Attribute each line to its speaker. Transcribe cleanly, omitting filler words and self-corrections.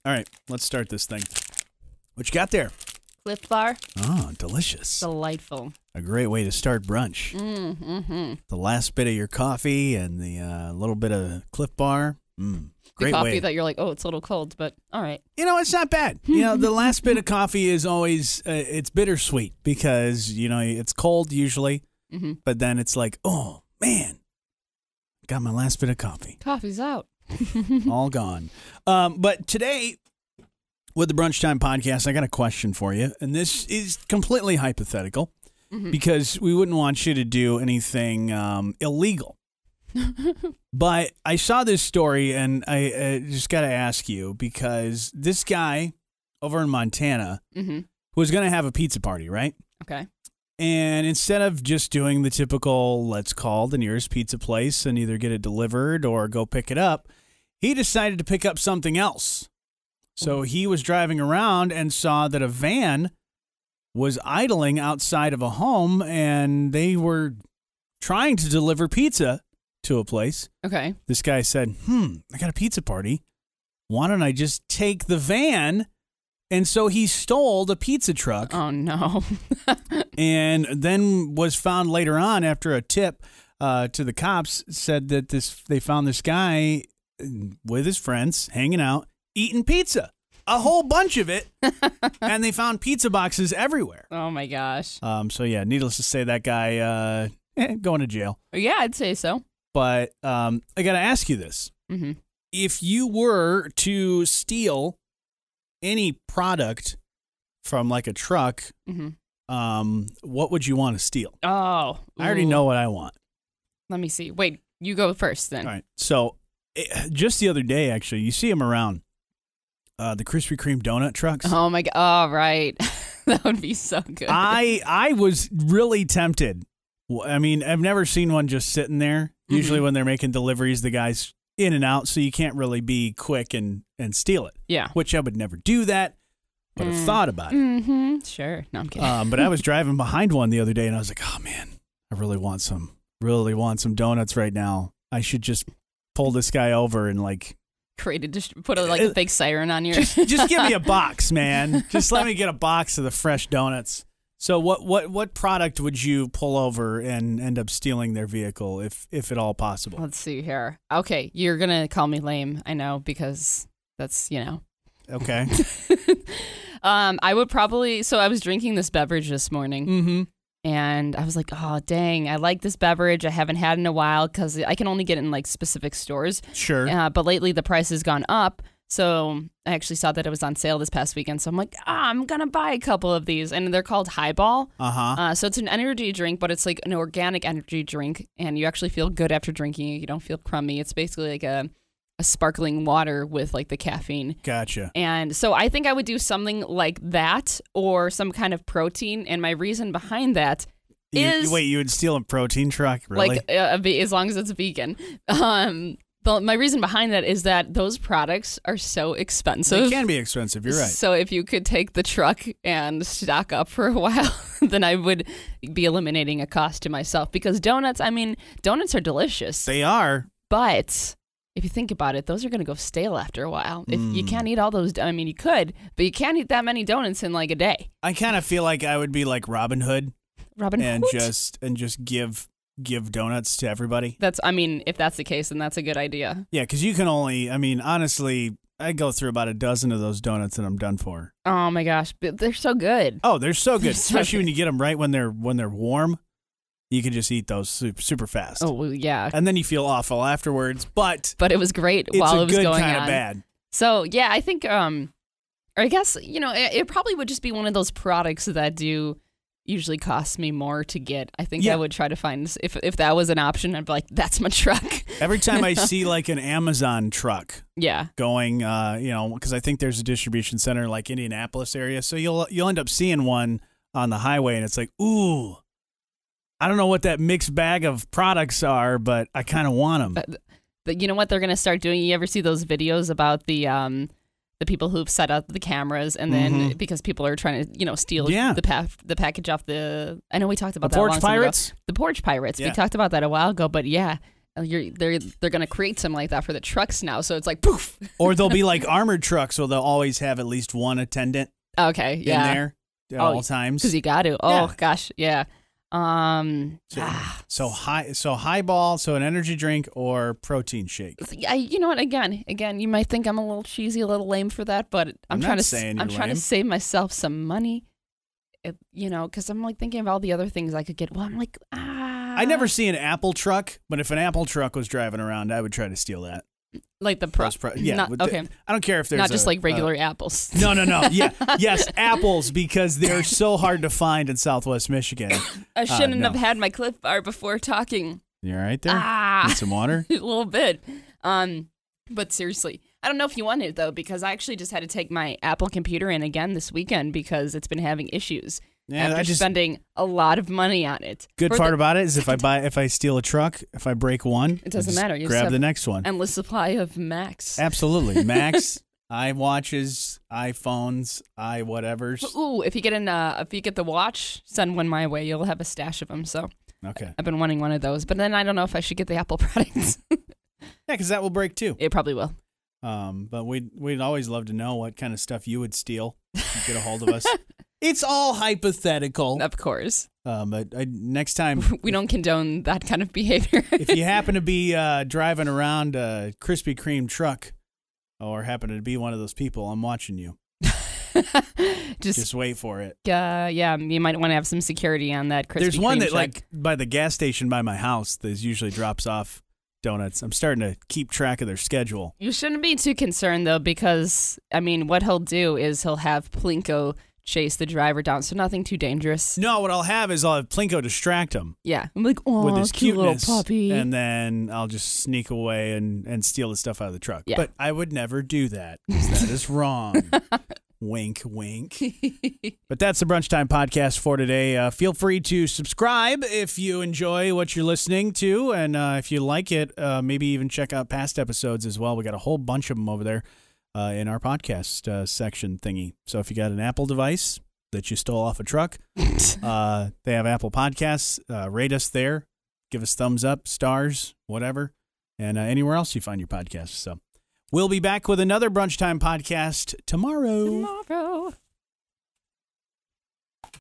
Speaker 1: All right, let's start this thing. What you got there?
Speaker 2: Cliff Bar.
Speaker 1: Oh, delicious.
Speaker 2: Delightful.
Speaker 1: A great way to start brunch.
Speaker 2: Mm-hmm.
Speaker 1: The last bit of your coffee and the little bit of Cliff Bar. Great
Speaker 2: the coffee
Speaker 1: way.
Speaker 2: that you're like, oh, it's a little cold, but all right.
Speaker 1: You know, it's not bad. The last bit of coffee is always, it's bittersweet because, it's cold usually, but then it's like, oh, man, got my last bit of coffee.
Speaker 2: Coffee's out.
Speaker 1: All gone. But today, with the Brunch Time podcast, I got a question for you, and this is completely hypothetical because we wouldn't want you to do anything illegal. But I saw this story, and I just got to ask you, because this guy over in Montana was going to have a pizza party, right?
Speaker 2: Okay.
Speaker 1: And instead of just doing the typical, let's call the nearest pizza place and either get it delivered or go pick it up, he decided to pick up something else. So he was driving around and saw that a van was idling outside of a home, and they were trying to deliver pizza to a place.
Speaker 2: Okay.
Speaker 1: This guy said, I got a pizza party. Why don't I just take the van? And so he stole the pizza truck.
Speaker 2: Oh, no.
Speaker 1: And then was found later on after a tip to the cops, said that they found this guy with his friends hanging out, eating pizza, a whole bunch of it, and they found pizza boxes everywhere.
Speaker 2: Oh, my gosh.
Speaker 1: So, yeah, needless to say, that guy going to jail.
Speaker 2: Yeah, I'd say so.
Speaker 1: But I got to ask you this. If you were to steal any product from like a truck, what would you want to steal?
Speaker 2: Oh.
Speaker 1: I already know what I want.
Speaker 2: Let me see. Wait, you go first then.
Speaker 1: All right. So just the other day, actually, you see them around the Krispy Kreme donut trucks.
Speaker 2: Oh, my God. Oh, right. That would be so good.
Speaker 1: I was really tempted. I mean, I've never seen one just sitting there. Usually when they're making deliveries, the guy's in and out, so you can't really be quick and steal it.
Speaker 2: Yeah.
Speaker 1: Which I would never do that, but I've thought about it.
Speaker 2: Sure. No, I'm kidding.
Speaker 1: But I was driving behind one the other day, and I was like, oh, man, I really want some donuts right now. I should just pull this guy over and
Speaker 2: Just put a fake siren on your...
Speaker 1: just give me a box, man. Just let me get a box of the fresh donuts. So what product would you pull over and end up stealing their vehicle if at all possible?
Speaker 2: Let's see here. Okay, you're going to call me lame, I know, because that's,
Speaker 1: Okay.
Speaker 2: I would probably... So I was drinking this beverage this morning, and I was like, oh, dang, I like this beverage. I haven't had it in a while because I can only get it in, specific stores.
Speaker 1: Sure.
Speaker 2: But lately the price has gone up. So I actually saw that it was on sale this past weekend. So I'm like, I'm going to buy a couple of these. And they're called Highball. So it's an energy drink, but it's like an organic energy drink. And you actually feel good after drinking it. You don't feel crummy. It's basically like a sparkling water with the caffeine.
Speaker 1: Gotcha.
Speaker 2: And so I think I would do something like that or some kind of protein. And my reason behind that is...
Speaker 1: Wait, you would steal a protein truck? Really?
Speaker 2: As long as it's vegan. My reason behind that is that those products are so expensive.
Speaker 1: They can be expensive, you're right.
Speaker 2: So if you could take the truck and stock up for a while, then I would be eliminating a cost to myself. Because donuts are delicious.
Speaker 1: They are.
Speaker 2: But if you think about it, those are going to go stale after a while. If you can't eat all those, you could, but you can't eat that many donuts in a day.
Speaker 1: I kind of feel like I would be like Robin Hood.
Speaker 2: And
Speaker 1: just give donuts to everybody.
Speaker 2: If that's the case, then that's a good idea.
Speaker 1: Yeah, because you can only, honestly, I go through about a dozen of those donuts and I'm done for.
Speaker 2: Oh my gosh, but they're so good.
Speaker 1: Oh, they're so good, especially when you get them right when they're warm. You can just eat those super fast.
Speaker 2: Oh, well, yeah.
Speaker 1: And then you feel awful afterwards, but
Speaker 2: it was great while it was going on.
Speaker 1: It's a good kind of bad.
Speaker 2: So, yeah, I think, I guess, it probably would just be one of those products that do usually cost me more to get. I think I would try to find, if that was an option, I'd be like, that's my truck.
Speaker 1: Every time I see an Amazon truck going, because I think there's a distribution center like Indianapolis area, so you'll end up seeing one on the highway, and it's like, ooh, I don't know what that mixed bag of products are, but I kind of want them.
Speaker 2: But you know what they're going to start doing? You ever see those videos about the people who've set up the cameras, and then because people are trying to, steal the package off the... I know we talked about that
Speaker 1: Porch Pirates?
Speaker 2: The Porch Pirates.
Speaker 1: Yeah.
Speaker 2: We talked about that a while ago, but yeah, they're gonna create something like that for the trucks now. So it's like poof.
Speaker 1: Or they'll be like armored trucks, so they'll always have at least one attendant.
Speaker 2: Okay, yeah.
Speaker 1: In there at all times.
Speaker 2: Because you got to. Oh gosh, yeah.
Speaker 1: So highball, so an energy drink or protein shake.
Speaker 2: You know what? Again, you might think I'm a little cheesy, a little lame for that, but I'm trying to save myself some money. Because I'm like thinking of all the other things I could get. Well, I'm like,
Speaker 1: I never see an Apple truck, but if an Apple truck was driving around, I would try to steal that.
Speaker 2: Like the
Speaker 1: yeah.
Speaker 2: Okay.
Speaker 1: I don't care if there's
Speaker 2: not just like regular apples.
Speaker 1: No. Yeah. Yes, apples, because they're so hard to find in Southwest Michigan.
Speaker 2: I shouldn't have had my Cliff Bar before talking.
Speaker 1: You all right there? Need some water?
Speaker 2: A little bit. But seriously, I don't know if you want it though, because I actually just had to take my Apple computer in again this weekend because it's been having issues.
Speaker 1: Yeah,
Speaker 2: after spending a lot of money on it.
Speaker 1: Good part about it is if I steal a truck, if I break one,
Speaker 2: it doesn't matter. You
Speaker 1: grab the next one.
Speaker 2: Endless supply of Macs.
Speaker 1: Absolutely, Macs, iWatches, iPhones, iWhatevers.
Speaker 2: Ooh, if you get the watch, send one my way. You'll have a stash of them. So
Speaker 1: okay,
Speaker 2: I've been wanting one of those, but then I don't know if I should get the Apple products.
Speaker 1: Yeah, because that will break too.
Speaker 2: It probably will.
Speaker 1: But we'd always love to know what kind of stuff you would steal. Get a hold of us. It's all hypothetical.
Speaker 2: Of course.
Speaker 1: But next time...
Speaker 2: We don't condone that kind of behavior.
Speaker 1: If you happen to be driving around a Krispy Kreme truck or happen to be one of those people, I'm watching you. Just wait for it.
Speaker 2: Yeah, you might want to have some security on that Krispy Kreme
Speaker 1: There's one that,
Speaker 2: truck.
Speaker 1: like, by the gas station by my house that usually drops off donuts. I'm starting to keep track of their schedule.
Speaker 2: You shouldn't be too concerned, though, because, what he'll do is he'll have Plinko chase the driver down, so nothing too dangerous.
Speaker 1: No, what I'll have is I'll have Plinko distract him.
Speaker 2: Yeah. I'm like, oh,
Speaker 1: with his
Speaker 2: cute
Speaker 1: cuteness,
Speaker 2: little puppy.
Speaker 1: And then I'll just sneak away and steal the stuff out of the truck.
Speaker 2: Yeah.
Speaker 1: But I would never do that, because that is wrong. Wink, wink. But that's the Brunch Time Podcast for today. Feel free to subscribe if you enjoy what you're listening to, and if you like it, maybe even check out past episodes as well. We got a whole bunch of them over there. In our podcast section thingy. So if you got an Apple device that you stole off a truck, they have Apple Podcasts. Rate us there. Give us thumbs up, stars, whatever. And anywhere else you find your podcasts. So we'll be back with another Brunch Time Podcast tomorrow.